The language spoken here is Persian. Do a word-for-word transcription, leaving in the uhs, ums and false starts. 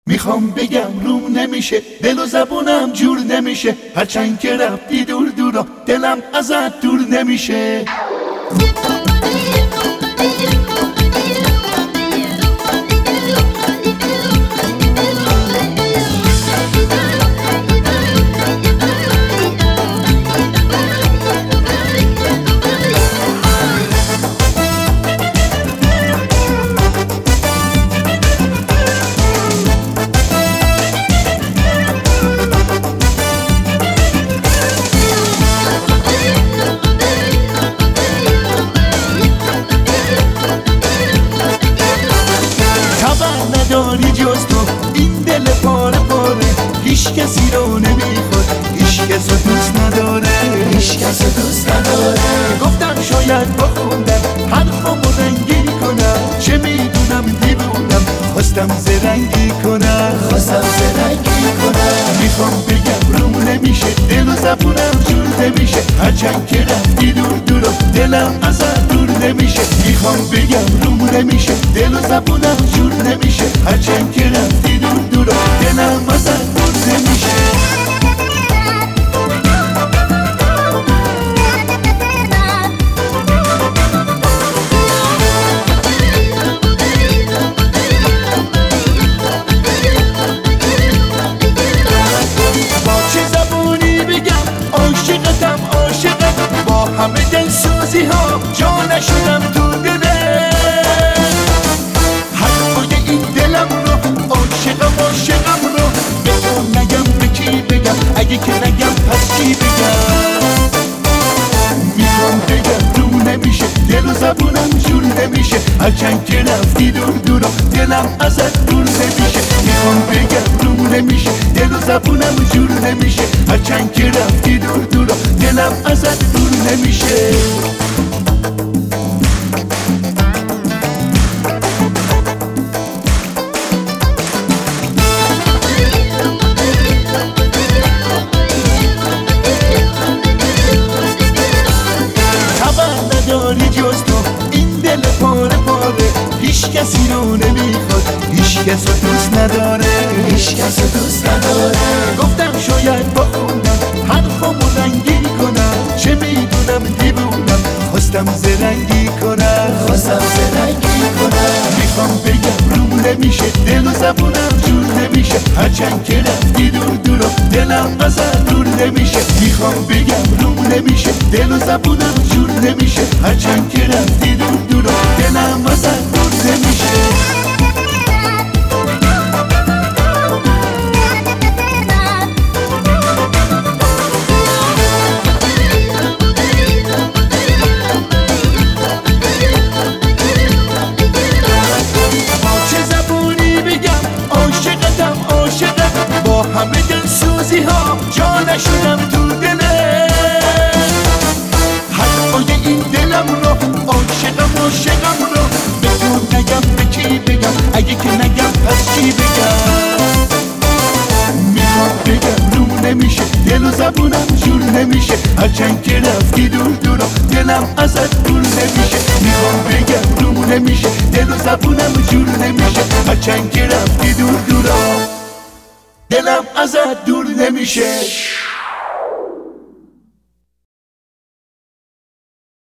میخوام بگم روم نمیشه، دل و زبونم جور نمیشه، هرچند که رفتی دور دورا دلم ازت دور نمیشه. نداری جز تو این دل پاره پاره، هیچ کسی رو نمیخواد، هیچ کس رو دوست نداره، هیچ کس رو دوست نداره. گفتم شاید بخوندم حرفمو رنگی کنم، چه میدونم دیوونم، خواستم زرنگی کنم، خواستم زرنگی کنم. میخوام بگم روم نمیشه، دل و زبونم جور نمیشه، هرچند که رفتی دور دور دلم ازت دور نمیشه. میخوام بگم روم نمیشه، دل و زبونم جور نمیشه، هرچند که رفتی دور دور دلم ازت دور نمیشه. همه دل سوزی ها جا نشدم تو دله، حرفای این دلم رو عاشقم عاشقم رو به تو نگم، به کی بگم، اگه که نگم پس چی بگم. میخوام بگم رو نمیشه، دل و زبونم جور نمیشه، هرچند که رفتی دور دورا دلم ازت دور نمیشه. میخوام بگم رو نمیشه، دل و زبونم جور نمیشه، هرچند که رفتی دور دورا دلم ازت دور نمیشه. خبر نداری جز تو این دل پاره پاره، هیچ کسی رو نمیخواد، هیچ کس رو دوست نداره، هیچ کس رو دوست نداره. گفتم شاید بخونم حرفمو رنگی کنم، چه میدونم دیوونم، خواستم زرنگی کنم، خواستم زرنگی کنم. میخوام بگم روم نمیشه، دل و زبونم جور نمیشه، هرچند که رفتی دور دور دلم ازت دور نمیشه. میخوام بگم روم نمیشه، دل و زبونم جور نمیشه، هرچند که رفتی دور دور دلم ازت دور نمیشه. همه دل سوزی ها جا نشدم تو دله، حرفای این دلم رو عاشقم عاشقم رو به تو نگم، به کی بگم، اگه که نگم پس چی بگم. میخوام بگم روم نمیشه، دل و زبونم جور نمیشه، هرچند که رفتی دور دور دلم ازت دور نمیشه. میخوام بگم روم نمیشه، دل و زبونم جور نمیشه، هرچند که رفتی دور دور دلم ازت دور نمیشه.